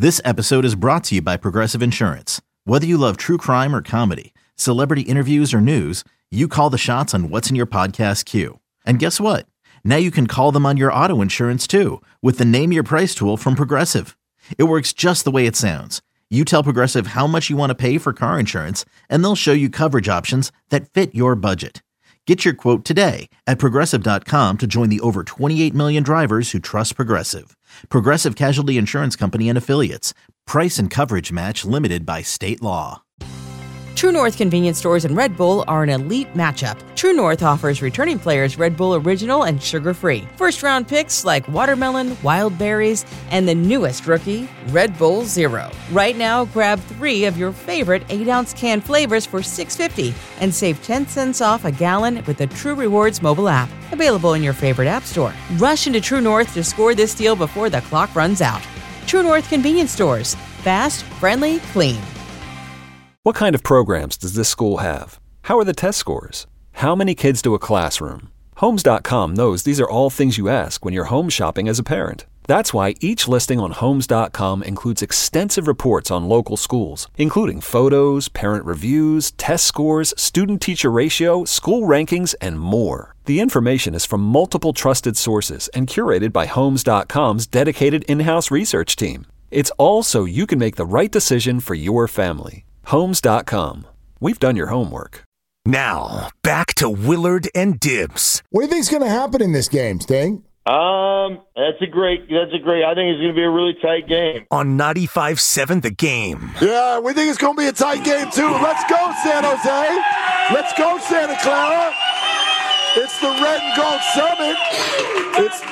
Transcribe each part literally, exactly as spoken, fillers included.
This episode is brought to you by Progressive Insurance. Whether you love true crime or comedy, celebrity interviews or news, you call the shots on what's in your podcast queue. And guess what? Now you can call them on your auto insurance too with the Name Your Price tool from Progressive. It works just the way it sounds. You tell Progressive how much you want to pay for car insurance, and they'll show you coverage options that fit your budget. Get your quote today at Progressive dot com to join the over twenty-eight million drivers who trust Progressive. Progressive Casualty Insurance Company and Affiliates. Price and coverage match limited by state law. True North convenience stores and Red Bull are an elite matchup. True North offers returning players Red Bull Original and sugar-free. First-round picks like watermelon, wild berries, and the newest rookie, Red Bull Zero. Right now, grab three of your favorite eight ounce can flavors for six dollars and fifty cents and save ten cents off a gallon with the True Rewards mobile app. Available in your favorite app store. Rush into True North to score this deal before the clock runs out. True North convenience stores. Fast, friendly, clean. What kind of programs does this school have? How are the test scores? How many kids do a classroom? Homes dot com knows these are all things you ask when you're home shopping as a parent. That's why each listing on Homes dot com includes extensive reports on local schools, including photos, parent reviews, test scores, student-teacher ratio, school rankings, and more. The information is from multiple trusted sources and curated by Homes dot com's dedicated in-house research team. It's all so you can make the right decision for your family. Homes dot com. We've done your homework. Now, back to Willard and Dibs. What do you think's going to happen in this game, Sting? Um, that's a great, that's a great, I think it's going to be a really tight game. On ninety-five seven The Game. Yeah, we think it's going to be a tight game, too. Let's go, San Jose. Let's go, Santa Clara. It's the Red and Gold Summit. It's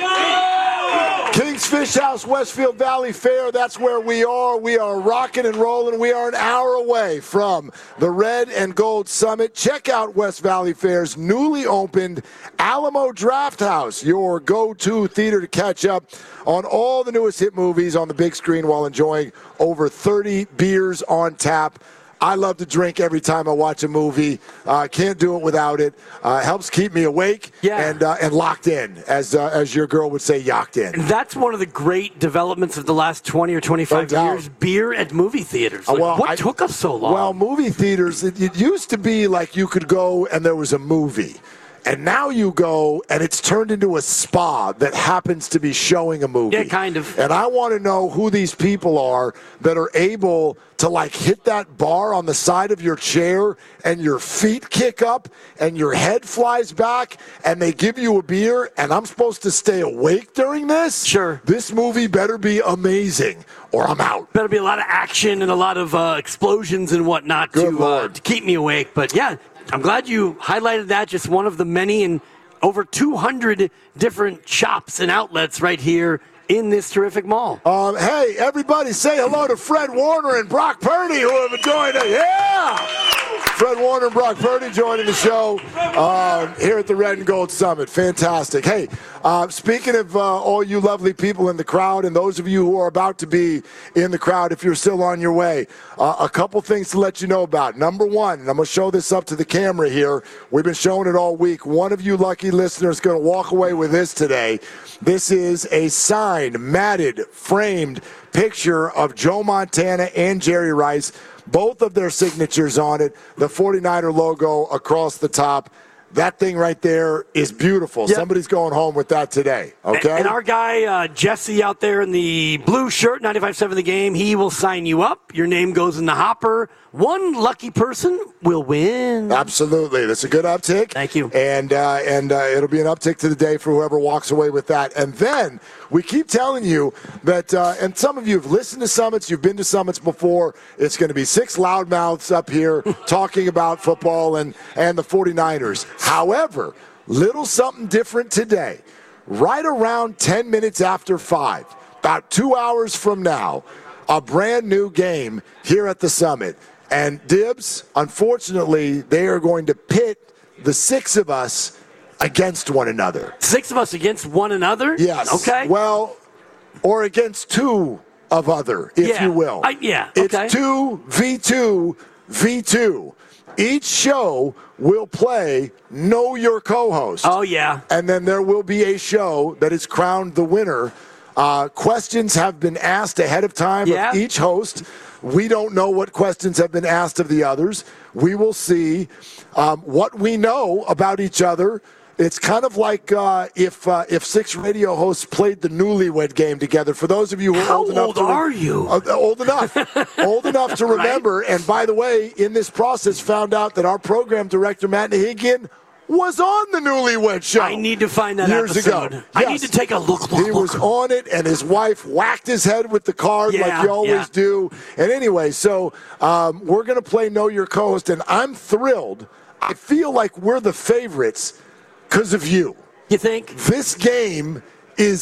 King's Fish House, Westfield Valley Fair. That's where we are. We are rocking and rolling. We are an hour away from the Red and Gold Summit. Check out West Valley Fair's newly opened Alamo Draft House, your go-to theater to catch up on all the newest hit movies on the big screen while enjoying over thirty beers on tap. I love to drink every time I watch a movie. Uh, can't do it without it. Uh, helps keep me awake yeah. and uh, and locked in, as uh, as your girl would say, yocked in. That's one of the great developments of the last twenty or twenty-five no years, beer at movie theaters. Like, well, what I, took us so long? Well, movie theaters, it, it used to be like you could go and there was a movie. And now you go, and it's turned into a spa that happens to be showing a movie. Yeah, kind of. And I want to know who these people are that are able to, like, hit that bar on the side of your chair, and your feet kick up, and your head flies back, and they give you a beer, and I'm supposed to stay awake during this? Sure. This movie better be amazing, or I'm out. Better be a lot of action and a lot of uh, explosions and whatnot to, uh, to keep me awake. But, yeah. I'm glad you highlighted that, just one of the many and over two hundred different shops and outlets right here in this terrific mall. Um, hey, everybody say hello to Fred Warner and Brock Purdy, who have joined us. Yeah! Fred Warner and Brock Purdy joining the show uh, here at the Red and Gold Summit. Fantastic. Hey, uh, speaking of uh, all you lovely people in the crowd and those of you who are about to be in the crowd, if you're still on your way, uh, a couple things to let you know about. Number one, and I'm going to show this up to the camera here. We've been showing it all week. One of you lucky listeners is going to walk away with this today. This is a signed, matted, framed picture of Joe Montana and Jerry Rice. Both of their signatures on it, the forty-niner logo across the top. That thing right there is beautiful. Yep. Somebody's going home with that today, okay? And, and our guy, uh, Jesse, out there in the blue shirt, ninety-five seven The Game, he will sign you up. Your name goes in the hopper. One lucky person will win. Absolutely. That's a good uptick. Thank you. And uh, and uh, it'll be an uptick to the day for whoever walks away with that. And then we keep telling you that, uh, and some of you have listened to summits, you've been to summits before, it's going to be six loudmouths up here talking about football and, and the forty-niners. However, little something different today. Right around ten minutes after five, about two hours from now, a brand new game here at the Summit. And Dibs, unfortunately, they are going to pit the six of us against one another. Six of us against one another? Yes. Okay. Well, or against two of other, if yeah. you will. I, yeah, okay. It's two v two v two. Each show will play Know Your Co-Host. Oh, yeah. And then there will be a show that is crowned the winner Uh, questions have been asked ahead of time yeah. of each host. We don't know what questions have been asked of the others. We will see um, what we know about each other. It's kind of like uh, if uh, if six radio hosts played the Newlywed Game together. For those of you who are How old enough old to re- are you? Uh, old enough, old enough to remember. Right? And by the way, in this process, found out that our program director Matt Nahigian was on the Newlywed Show. I need to find that years episode. ago. I Yes. need to take a look. look He look. was on it, and his wife whacked his head with the card Yeah, like you always yeah. do. And anyway, so um, we're going to play Know Your Co-Host, and I'm thrilled. I feel like we're the favorites because of you. You think? This game is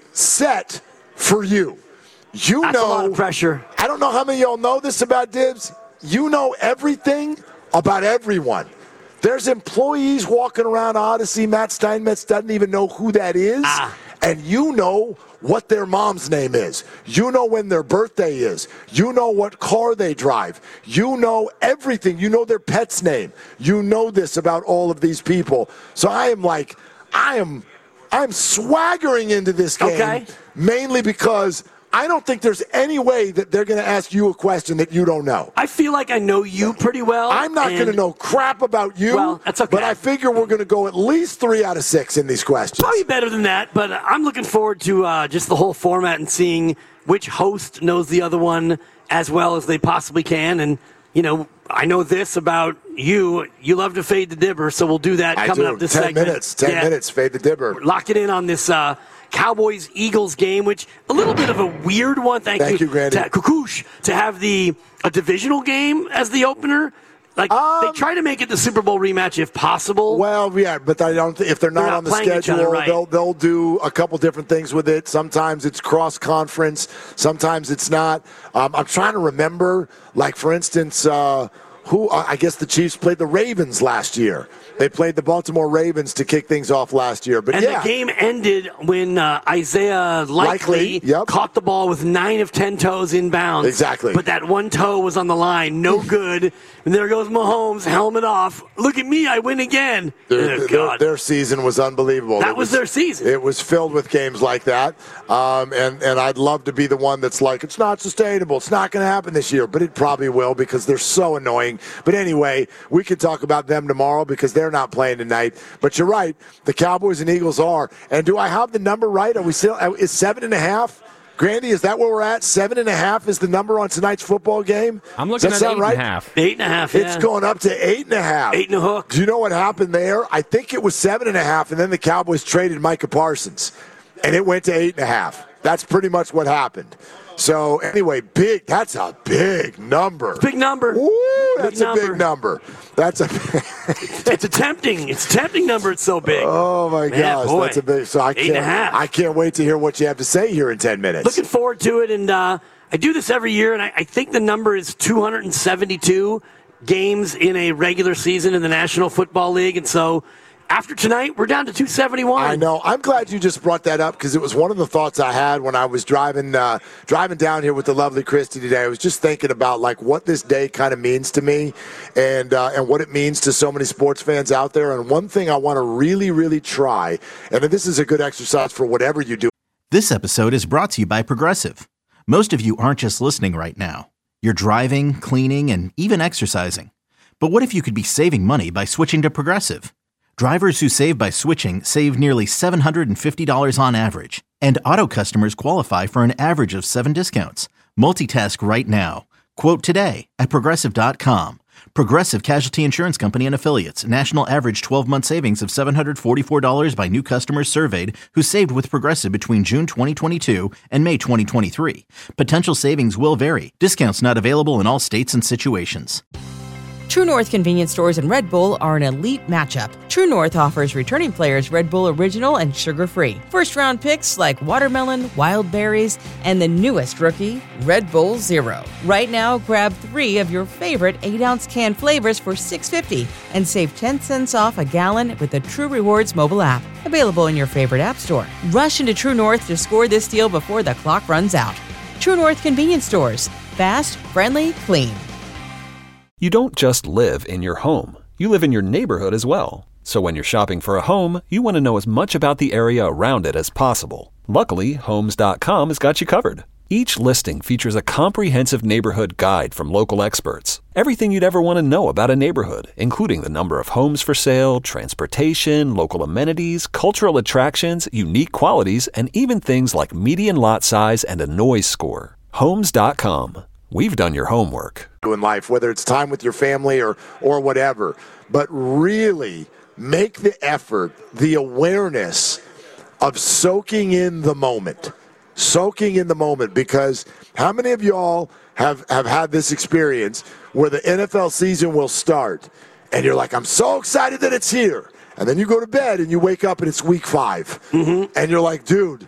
set for you. You That's know, a lot of pressure. I don't know how many of y'all know this about Dibs. You know everything about everyone. There's employees walking around Odyssey. Matt Steinmetz doesn't even know who that is. Ah. And you know what their mom's name is. You know when their birthday is. You know what car they drive. You know everything. You know their pet's name. You know this about all of these people. So I am like, I am I'm swaggering into this game okay. mainly because I don't think there's any way that they're going to ask you a question that you don't know. I feel like I know you pretty well. I'm not going to know crap about you, well, that's okay. but I figure we're going to go at least three out of six in these questions. Probably better than that, but I'm looking forward to uh, just the whole format and seeing which host knows the other one as well as they possibly can. And, you know, I know this about you. You love to fade the dibber, so we'll do that I coming do. up this ten segment. minutes. Ten yeah. minutes. Fade the dibber. Lock it in on this uh, Cowboys-Eagles game, which a little bit of a weird one. Thank, Thank you, Grandy. To, Kukush, to have the a divisional game as the opener. Like Um, they try to make it the Super Bowl rematch if possible. Well, yeah, but I don't. Th- if they're not, They're not on the playing each schedule, other, right. they'll they'll do a couple different things with it. Sometimes it's cross conference. Sometimes it's not. Um, I'm trying to remember. Like for instance, uh, who uh, I guess the Chiefs played the Ravens last year. They played the Baltimore Ravens to kick things off last year. But and yeah. the game ended when uh, Isaiah Likely, Likely, yep. caught the ball with nine of ten toes inbounds. Exactly. But that one toe was on the line. No good. And there goes Mahomes, helmet off. Look at me, I win again. Their, oh, their, God. their season was unbelievable. That It was their season. It was filled with games like that. Um, and, and I'd love to be the one that's like, it's not sustainable. It's not going to happen this year. But it probably will because they're so annoying. But anyway, we could talk about them tomorrow because they're not playing tonight. But you're right. The Cowboys and Eagles are. And do I have the number right? Are we still, is seven and a half? Grandy, is that where we're at? Seven and a half is the number on tonight's football game? I'm looking Does that at sound eight right? and a half. Eight and a half, yeah. It's going up to eight and a half. Eight and a hook. Do you know what happened there? I think it was seven and a half, and then the Cowboys traded Micah Parsons, and it went to eight and a half. That's pretty much what happened. So anyway, big. That's a big number. Big number. Woo, Big that's a number. big number. That's a. It's a tempting. It's a tempting number. It's so big. Oh my Man, gosh, boy. that's a big. So I Eight can't. and a half. I can't wait to hear what you have to say here in ten minutes. Looking forward to it, and uh, I do this every year, and I, I think the number is two hundred seventy-two games in a regular season in the National Football League, and so after tonight, we're down to two seventy-one. I know. I'm glad you just brought that up because it was one of the thoughts I had when I was driving uh, driving down here with the lovely Christy today. I was just thinking about like what this day kind of means to me, and uh, and what it means to so many sports fans out there. And one thing I want to really, really try, and this is a good exercise for whatever you do. This episode is brought to you by Progressive. Most of you aren't just listening right now. You're driving, cleaning, and even exercising. But what if you could be saving money by switching to Progressive? Drivers who save by switching save nearly seven hundred fifty dollars on average, and auto customers qualify for an average of seven discounts. Multitask right now. Quote today at Progressive dot com. Progressive Casualty Insurance Company and Affiliates. National average twelve-month savings of seven hundred forty-four dollars by new customers surveyed who saved with Progressive between June twenty twenty-two and May twenty twenty-three. Potential savings will vary. Discounts not available in all states and situations. True North convenience stores and Red Bull are an elite matchup. True North offers returning players Red Bull Original and sugar-free. First-round picks like watermelon, wild berries, and the newest rookie, Red Bull Zero. Right now, grab three of your favorite eight-ounce can flavors for six dollars and fifty cents and save ten cents off a gallon with the True Rewards mobile app. Available in your favorite app store. Rush into True North to score this deal before the clock runs out. True North convenience stores. Fast, friendly, clean. You don't just live in your home. You live in your neighborhood as well. So when you're shopping for a home, you want to know as much about the area around it as possible. Luckily, Homes dot com has got you covered. Each listing features a comprehensive neighborhood guide from local experts. Everything you'd ever want to know about a neighborhood, including the number of homes for sale, transportation, local amenities, cultural attractions, unique qualities, and even things like median lot size and a noise score. Homes dot com. We've done your homework. In life, whether it's time with your family or or whatever, but really make the effort, the awareness of soaking in the moment. Soaking in the moment, because how many of y'all have, have had this experience where the N F L season will start and you're like, I'm so excited that it's here. And then you go to bed and you wake up and it's week five. Mm-hmm. And you're like, dude,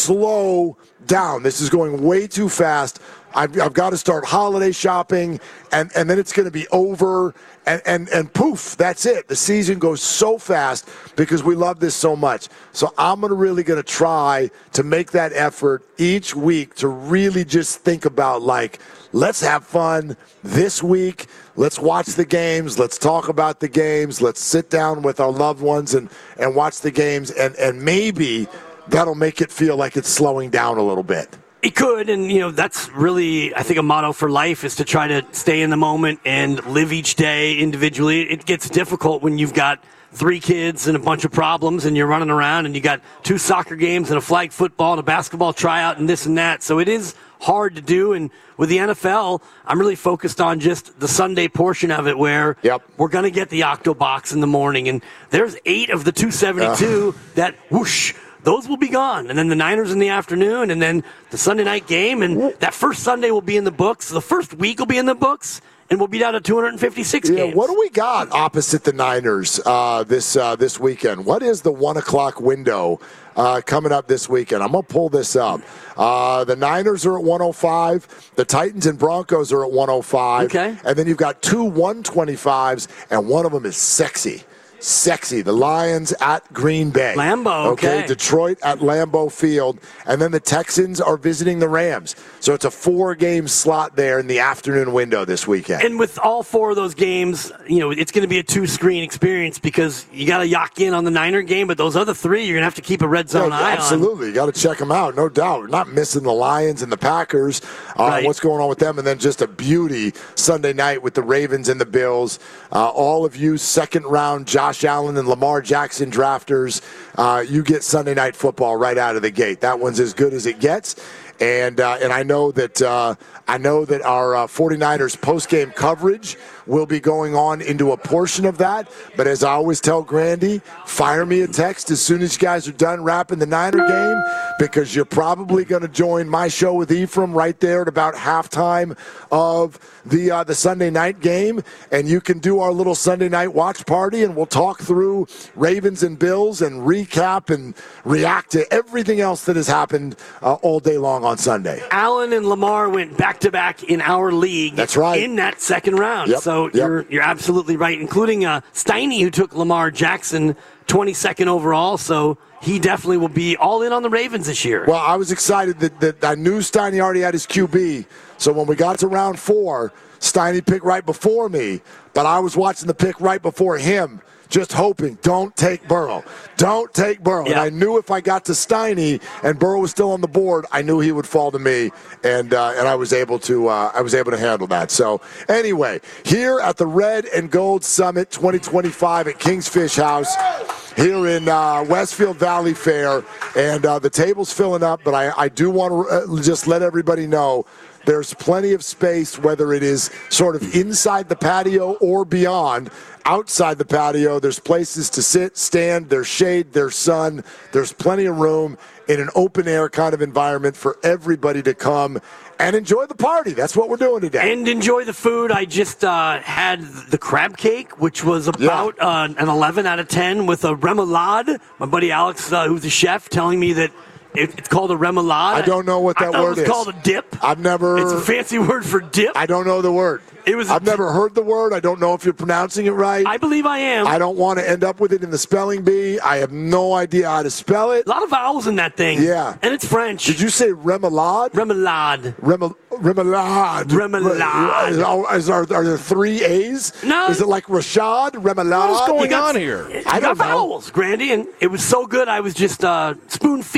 slow down. This is going way too fast. I've, I've got to start holiday shopping, and, and then it's going to be over, and, and, and poof, that's it. The season goes so fast because we love this so much. So I'm gonna really going to try to make that effort each week to really just think about, like, let's have fun this week. Let's watch the games. Let's talk about the games. Let's sit down with our loved ones and, and watch the games, and, and maybe that'll make it feel like it's slowing down a little bit. It could, and, you know, that's really, I think, a motto for life is to try to stay in the moment and live each day individually. It gets difficult when you've got three kids and a bunch of problems and you're running around and you got two soccer games and a flag football and a basketball tryout and this and that. So it is hard to do, and with the N F L, I'm really focused on just the Sunday portion of it where yep. we're going to get the Octo Box in the morning, and there's eight of the two seventy-two uh. that whoosh, those will be gone. And then the Niners in the afternoon, and then the Sunday night game. And that first Sunday will be in the books. The first week will be in the books, and we'll be down to two hundred fifty-six yeah, games. What do we got opposite the Niners uh, this uh, this weekend? What is the one o'clock window uh, coming up this weekend? I'm going to pull this up. Uh, the Niners are at one oh five. The Titans and Broncos are at one oh five. Okay. And then you've got two one twenty-fives, and one of them is sexy. Sexy. The Lions at Green Bay. Lambeau, okay. okay. Detroit at Lambeau Field. And then the Texans are visiting the Rams. So it's a four-game slot there in the afternoon window this weekend. And with all four of those games, you know, it's going to be a two-screen experience because you got to lock in on the Niner game, but those other three, you're going to have to keep a red zone yeah, eye absolutely. on. Absolutely. You got to check them out, no doubt. We're not missing the Lions and the Packers. Uh, right. What's going on with them? And then just a beauty Sunday night with the Ravens and the Bills. Uh, all of you second-round Josh Allen and Lamar Jackson drafters, uh, you get Sunday Night Football right out of the gate. That one's as good as it gets. And uh, and I know that uh, I know that our uh, 49ers post-game coverage will be going on into a portion of that. But as I always tell Grandy, fire me a text as soon as you guys are done wrapping the Niner game, because you're probably going to join my show with Ephraim right there at about halftime of the uh, the Sunday night game, and you can do our little Sunday night watch party, and we'll talk through Ravens and Bills and recap and react to everything else that has happened uh, all day long on Sunday. Allen and Lamar went back-to-back in our league. That's right. In that second round. Yep. So yep. you're you're absolutely right, including uh, Steiny, who took Lamar Jackson twenty-second overall. So he definitely will be all in on the Ravens this year. Well, I was excited that, that I knew Steiny already had his Q B. So when we got to round four, Steiny picked right before me, but I was watching the pick right before him, just hoping, don't take Burrow. Don't take Burrow. Yeah. And I knew if I got to Steiny and Burrow was still on the board, I knew he would fall to me, and uh, and I was able to uh, I was able to handle that. So anyway, here at the Red and Gold Summit twenty twenty-five at King's Fish House, here in uh, Westfield Valley Fair, and uh, the table's filling up, but I, I do want to uh, just let everybody know there's plenty of space, whether it is sort of inside the patio or beyond. Outside the patio, there's places to sit, stand, there's shade, there's sun, there's plenty of room in an open-air kind of environment for everybody to come and enjoy the party. That's what we're doing today. And enjoy the food. I just uh, had the crab cake, which was about yeah. uh, an eleven out of ten with a remoulade. My buddy Alex, uh, who's a chef, telling me that it's called a remoulade. I don't know what that I thought word it was is. called a dip. I've never. It's a fancy word for dip. I don't know the word. It was. I've never heard the word. I don't know if you're pronouncing it right. I believe I am. I don't want to end up with it in the spelling bee. I have no idea how to spell it. A lot of vowels in that thing. Yeah. And it's French. Did you say remoulade? Remoulade. Remou- remoulade. Remoulade. Is, is, are, are there three A's? No. Is it like Rashad? Remoulade? What is going got, on here? I got vowels, Grandy, and it was so good I was just uh, spoon feeding it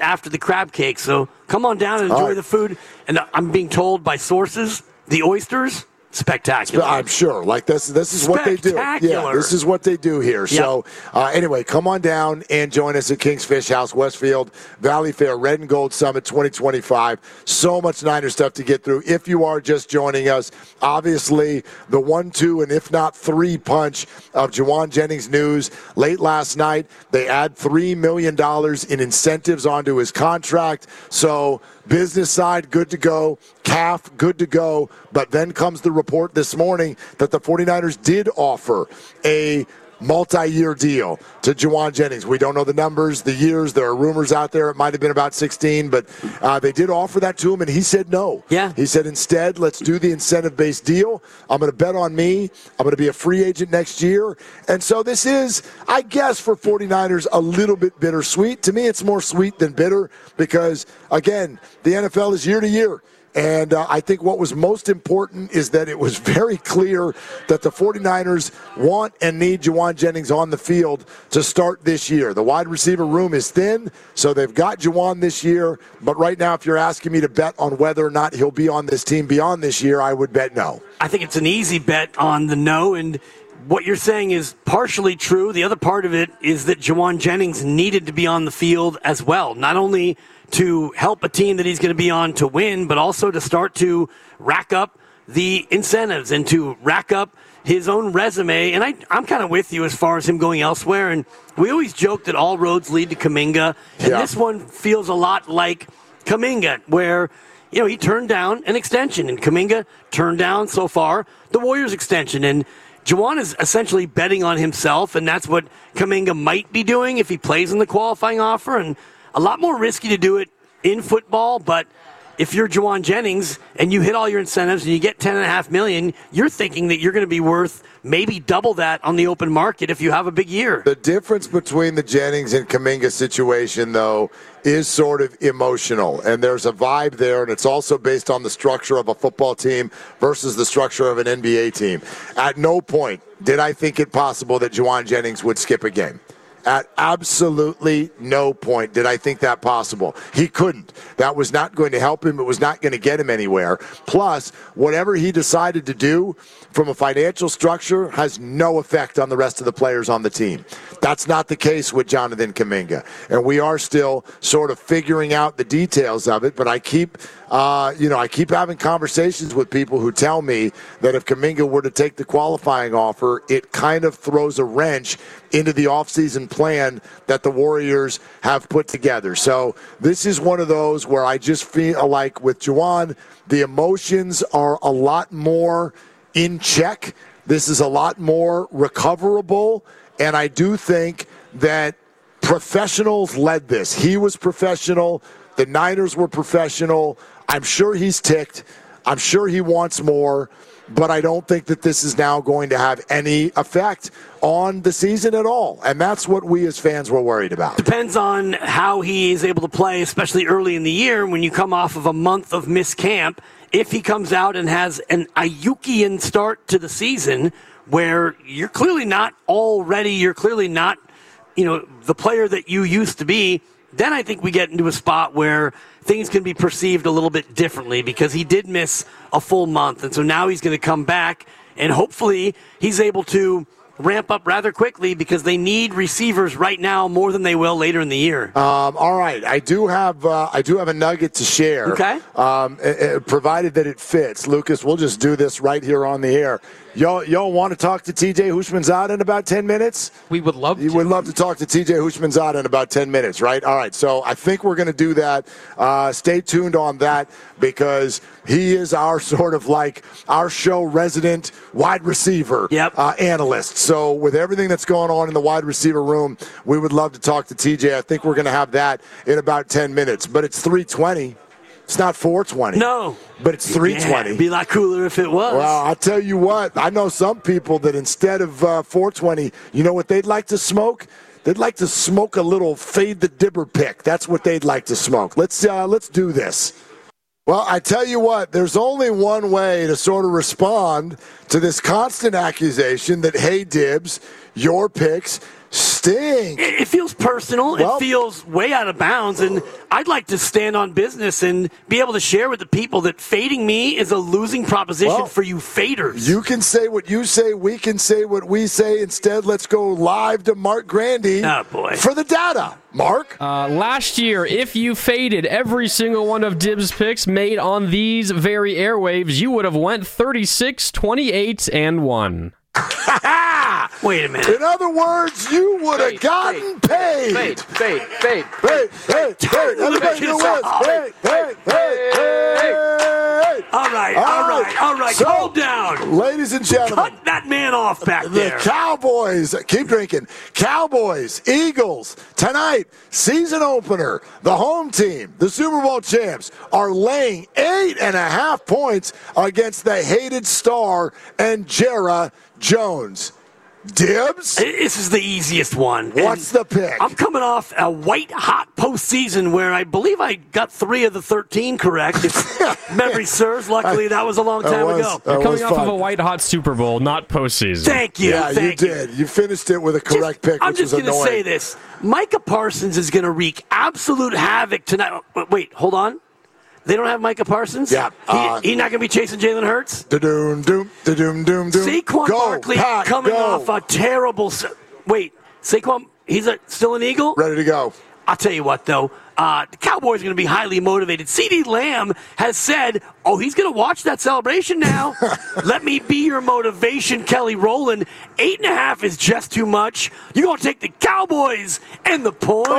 after the crab cake. So come on down and enjoy right. the food. And I'm being told by sources, the oysters, spectacular. I'm sure. Like this, this is what they do. Yeah, this is what they do here. Yep. So uh, anyway, come on down and join us at King's Fish House, Westfield Valley Fair, Red and Gold Summit twenty twenty-five. So much Niner stuff to get through. If you are just joining us, obviously the one, two, and if not three punch of Jauan Jennings news late last night. They add three million dollars in incentives onto his contract. So business side, good to go. C A F, good to go. But then comes the report this morning that the 49ers did offer a multi-year deal to Jauan Jennings. We don't know the numbers, the years. There are rumors out there. It might have been about sixteen, but uh, they did offer that to him, and he said no. Yeah. He said, instead, let's do the incentive-based deal. I'm going to bet on me. I'm going to be a free agent next year. And so this is, I guess, for 49ers, a little bit bittersweet. To me, it's more sweet than bitter because, again, the N F L is year to year. And uh, I think what was most important is that it was very clear that the 49ers want and need Jauan Jennings on the field to start this year. The wide receiver room is thin, so they've got Jauan this year. But right now, if you're asking me to bet on whether or not he'll be on this team beyond this year, I would bet no. I think it's an easy bet on the no, and what you're saying is partially true. The other part of it is that Jauan Jennings needed to be on the field as well, not only to help a team that he's going to be on to win, but also to start to rack up the incentives and to rack up his own resume. And I, I'm kind of with you as far as him going elsewhere. And we always joke that all roads lead to Kuminga. And yeah. this one feels a lot like Kuminga, where, you know, he turned down an extension, and Kuminga turned down so far the Warriors extension. And Jauan is essentially betting on himself, and that's what Kuminga might be doing if he plays in the qualifying offer. And a lot more risky to do it in football, but if you're Jauan Jennings and you hit all your incentives and you get ten point five million dollars, you're thinking that you're going to be worth maybe double that on the open market if you have a big year. The difference between the Jennings and Kuminga situation, though, is sort of emotional, and there's a vibe there, and it's also based on the structure of a football team versus the structure of an N B A team. At no point did I think it possible that Jauan Jennings would skip a game. At absolutely no point did I think that possible. He couldn't. That was not going to help him. It was not going to get him anywhere. Plus, whatever he decided to do from a financial structure has no effect on the rest of the players on the team. That's not the case with Jonathan Kuminga. And we are still sort of figuring out the details of it, but I keep Uh, you know, I keep having conversations with people who tell me that if Kuminga were to take the qualifying offer, it kind of throws a wrench into the offseason plan that the Warriors have put together. So this is one of those where I just feel like with Jauan, the emotions are a lot more in check. This is a lot more recoverable, and I do think that professionals led this. He was professional. The Niners were professional. I'm sure he's ticked. I'm sure he wants more, but I don't think that this is now going to have any effect on the season at all. And that's what we as fans were worried about. Depends on how he is able to play, especially early in the year when you come off of a month of missed camp. If he comes out and has an Ayukian start to the season where you're clearly not all ready, you're clearly not, you know, the player that you used to be, then I think we get into a spot where things can be perceived a little bit differently because he did miss a full month. And so now he's going to come back, and hopefully he's able to ramp up rather quickly because they need receivers right now more than they will later in the year. Um, all right. I do have uh, I do have a nugget to share. Okay. Um, it, it, provided that it fits. Lucas, we'll just do this right here on the air. Y'all, y'all want to talk to T J Houshmandzadeh in about ten minutes? We would love to. You would love to talk to T J Houshmandzadeh in about ten minutes, right? All right, so I think we're going to do that. Uh, stay tuned on that because he is our sort of like our show resident wide receiver yep. uh, analyst. So with everything that's going on in the wide receiver room, we would love to talk to T J. I think we're going to have that in about ten minutes. But it's three twenty. It's not four twenty. No. But it's three twenty. Yeah, it'd be a lot cooler if it was. Well, I'll tell you what. I know some people that instead of uh, four twenty, you know what they'd like to smoke? They'd like to smoke a little Fade the Dibber pick. That's what they'd like to smoke. Let's uh, let's do this. Well, I tell you what, there's only one way to sort of respond to this constant accusation that, hey, Dibs, your picks stink. It, it feels personal. Well, it feels way out of bounds, and I'd like to stand on business and be able to share with the people that fading me is a losing proposition well, for you faders. You can say what you say. We can say what we say. Instead, let's go live to Mark Grandy oh, boy. for the data. Mark? Uh, last year, if you faded every single one of Dibs' picks made on these very airwaves, you would have went thirty-six, twenty-eight, and one. Wait a minute. In other words, you would have gotten paid. Fade, fade, fade, fade, fade, fade. Everybody know what? Fade, fade, fade, fade. All right, all right, all right. So, calm down. Ladies and gentlemen. Cut that man off back the there. The Cowboys, keep drinking. Cowboys, Eagles, tonight, season opener. The home team, the Super Bowl champs, are laying eight and a half points against the hated star and Jera Jones. Dibs? This is the easiest one. What's and the pick? I'm coming off a white-hot postseason where I believe I got three of the thirteen correct. If memory serves. Luckily, that was a long time was, ago. You're coming off fun. of a white-hot Super Bowl, not postseason. Thank you. Yeah, thank you did. You finished it with a correct just, pick, I'm which just is gonna annoying. say this. Micah Parsons is going to wreak absolute havoc tonight. Wait, hold on. They don't have Micah Parsons? Yeah. Uh, He's he not going to be chasing Jalen Hurts? Da-doom, doom, da-doom, doom, doom. Saquon Go, Barkley Pack, coming go. off a terrible... Wait, Saquon, he's a, still an Eagle? Ready to go. I'll tell you what, though. Uh, the Cowboys are going to be highly motivated. CeeDee Lamb has said, oh, he's going to watch that celebration now. Let me be your motivation, Kelly Rowland. Eight and a half is just too much. You're going to take the Cowboys and the points.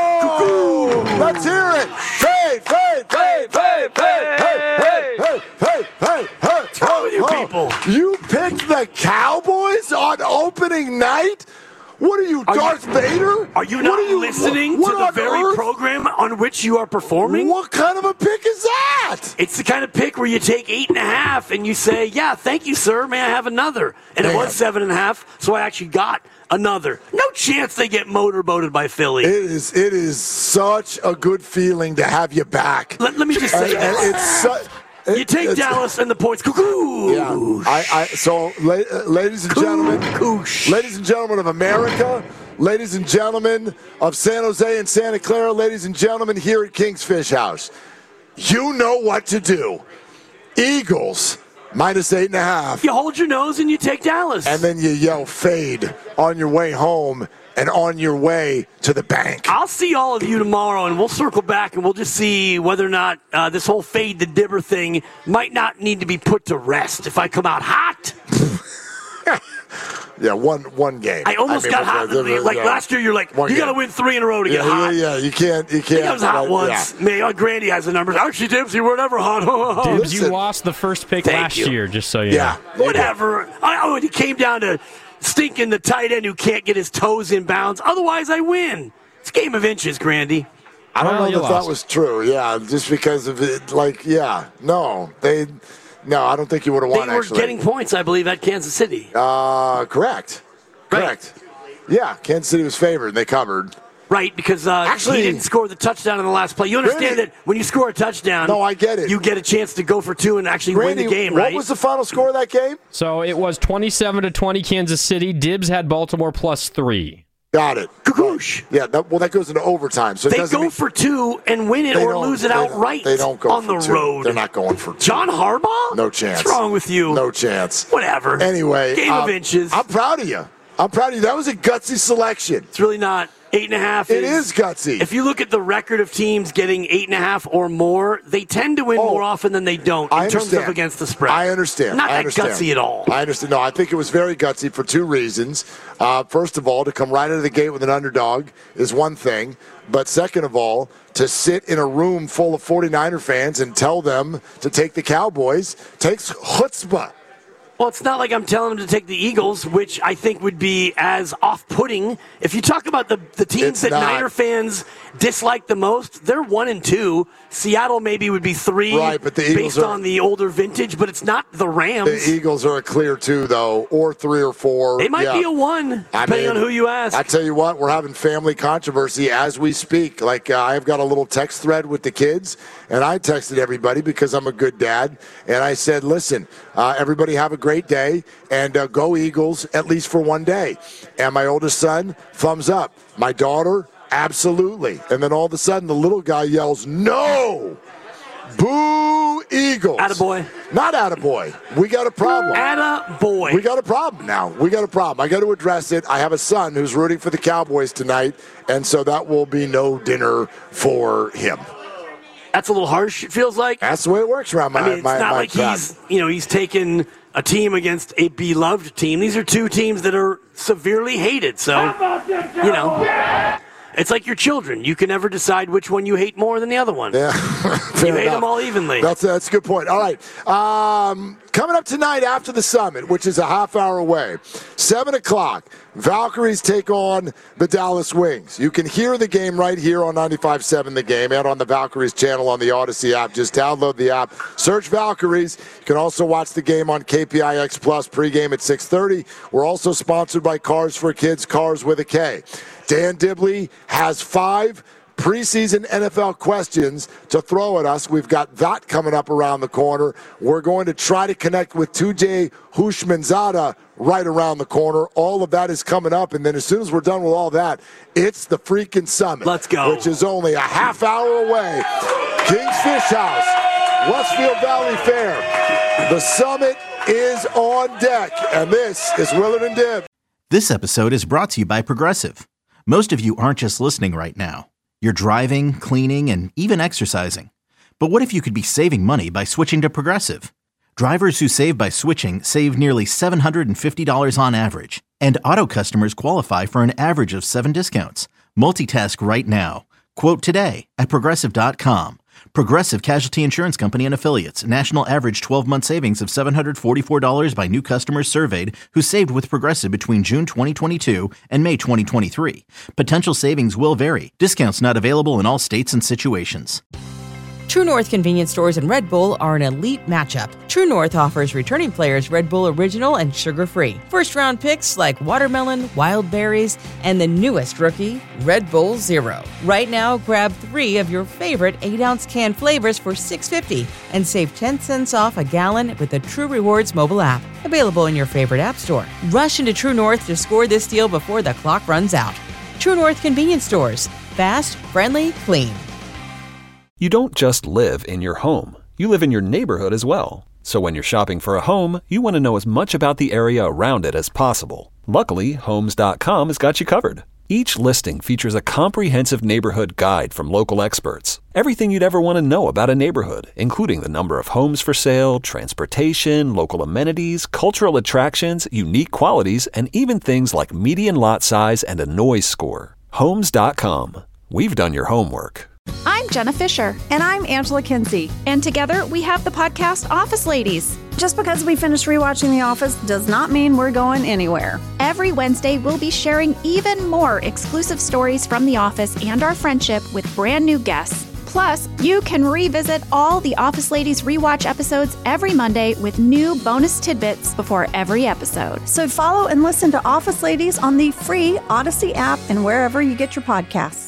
Oh, let's hear it. Fade, fade, fade, fade, fade. Hey, hey, hey, hey, hey, hey. What's wrong with you people? You picked the Cowboys on opening night? What are you, are Darth you, Vader? Are you not what are you, listening what to the on very earth? program on which you are performing? What kind of a pick is that? It's the kind of pick where you take eight and a half and you say, yeah, thank you, sir. May I have another? And Man. it was seven and a half, so I actually got another. No chance they get motorboated by Philly. It is it is such a good feeling to have you back. Let, let me just say and, and this. it's su- it, You take it's, Dallas and the points. Cuckoo. Yeah. I, I, so, la- uh, ladies and gentlemen, Koosh. ladies and gentlemen of America, ladies and gentlemen of San Jose and Santa Clara, ladies and gentlemen here at King's Fish House, you know what to do. Eagles minus eight and a half. You hold your nose and you take Dallas. And then you yell fade on your way home and on your way to the bank. I'll see all of you tomorrow, and we'll circle back, and we'll just see whether or not uh, this whole fade the dibber thing might not need to be put to rest if I come out hot. Yeah, one one game. I almost I mean, got hot. uh, Like yeah. last year, you're like, One you got to game. win three in a row to Yeah, get yeah, hot. yeah, you can't, you I can't. think I was hot right, once. yeah. Man, uh, Grandy has the numbers. Actually, Dibs, you were never hot. Dibs, Listen. you lost the first pick Thank last you. year, just so you Yeah. know. Whatever. I, oh, it came down to stinking the tight end who can't get his toes in bounds. Otherwise, I win. It's a game of inches, Grandy. I don't Well, know you if that lost. was true. Yeah, just because of it. Like, yeah, no, they, no, I don't think you would have They won. were actually, getting points, I believe, at Kansas City. uh, correct, Right. correct. Yeah, Kansas City was favored, and they covered. Right, because uh, Actually- he didn't score the touchdown in the last play. You understand Randy- that when you score a touchdown, No, I get it. you get a chance to go for two and actually Randy, win the game, what right? was the final score of that game? So it was twenty-seven to twenty Kansas City. Dibs had Baltimore plus three. Got it. Kukoosh. Yeah, that, well, that goes into overtime. So it They doesn't go mean, for two and win it they or don't- lose it they don't- outright They don't go on for the two. road. They're not going for two. John Harbaugh? No chance. What's wrong with you? No chance. Whatever. Anyway, Game um, of inches. I'm proud of you. I'm proud of you. That was a gutsy selection. It's really not. Eight and a half It is, is gutsy. If you look at the record of teams getting eight and a half or more, they tend to win Oh, more often than they don't in I terms understand. of against the spread. I understand. Not I that understand. gutsy at all. I understand. No, I think it was very gutsy for two reasons. Uh, first of all, to come right out of the gate with an underdog is one thing. But second of all, to sit in a room full of 49er fans and tell them to take the Cowboys takes chutzpah. Well, it's not like I'm telling them to take the Eagles, which I think would be as off-putting. If you talk about the, the teams It's that not. Niner fans dislike the most, they're one and two. Seattle maybe would be three, right, but the Eagles based are, on the older vintage, but it's not the Rams. The Eagles are a clear two, though, or three or four. They might yeah. be a one, depending I mean, on who you ask. I tell you what, we're having family controversy as we speak. Like, uh, I've got a little text thread with the kids, and I texted everybody because I'm a good dad, and I said, listen, uh, everybody have a great day, and uh, go Eagles at least for one day. And my oldest son, thumbs up. My daughter, absolutely. And then all of a sudden, the little guy yells, no! Boo Eagles. Attaboy. Not attaboy. We got a problem. Attaboy. We got a problem now. We got a problem. I got to address it. I have a son who's rooting for the Cowboys tonight, and so that will be no dinner for him. That's a little harsh, it feels like. That's the way it works around my I mean, it's my, not my like crowd. he's, you know, he's taken a team against a beloved team. These are two teams that are severely hated. So, you know, it's like your children. You can never decide which one you hate more than the other one. Yeah. You hate enough. them all evenly. That's, that's a good point. All right. Um, coming up tonight after the summit, which is a half hour away, seven o'clock, Valkyries take on the Dallas Wings. You can hear the game right here on ninety-five point seven The Game and on the Valkyries channel on the Odyssey app. Just download the app, search Valkyries. You can also watch the game on K P I X Plus pregame at six thirty. We're also sponsored by Cars for Kids, Cars with a K. Dan Dibley has five preseason N F L questions to throw at us. We've got that coming up around the corner. We're going to try to connect with Tujay Hushmanzada right around the corner. All of that is coming up, and then as soon as we're done with all that, it's the freaking summit. Let's go. Which is only a half hour away. King's Fish House, Westfield Valley Fair. The summit is on deck, and this is Willard and Dib. This episode is brought to you by Progressive. Most of you aren't just listening right now. You're driving, cleaning, and even exercising. But what if you could be saving money by switching to Progressive? Drivers who save by switching save nearly seven hundred fifty dollars on average. And auto customers qualify for an average of seven discounts. Multitask right now. Quote today at Progressive dot com. Progressive Casualty Insurance Company and Affiliates. National average twelve-month savings of seven hundred forty-four dollars by new customers surveyed who saved with Progressive between June twenty twenty-two and May twenty twenty-three. Potential savings will vary. Discounts not available in all states and situations. True North convenience stores and Red Bull are an elite matchup. True North offers returning players Red Bull Original and sugar-free. First-round picks like watermelon, wild berries, and the newest rookie, Red Bull Zero. Right now, grab three of your favorite eight-ounce can flavors for six dollars and fifty cents and save ten cents off a gallon with the True Rewards mobile app. Available in your favorite app store. Rush into True North to score this deal before the clock runs out. True North convenience stores. Fast, friendly, clean. You don't just live in your home. You live in your neighborhood as well. So when you're shopping for a home, you want to know as much about the area around it as possible. Luckily, Homes dot com has got you covered. Each listing features a comprehensive neighborhood guide from local experts. Everything you'd ever want to know about a neighborhood, including the number of homes for sale, transportation, local amenities, cultural attractions, unique qualities, and even things like median lot size and a noise score. Homes dot com. We've done your homework. I'm Jenna Fisher. And I'm Angela Kinsey. And together we have the podcast Office Ladies. Just because we finished rewatching The Office does not mean we're going anywhere. Every Wednesday, we'll be sharing even more exclusive stories from The Office and our friendship with brand new guests. Plus, you can revisit all the Office Ladies rewatch episodes every Monday with new bonus tidbits before every episode. So follow and listen to Office Ladies on the free Odyssey app and wherever you get your podcasts.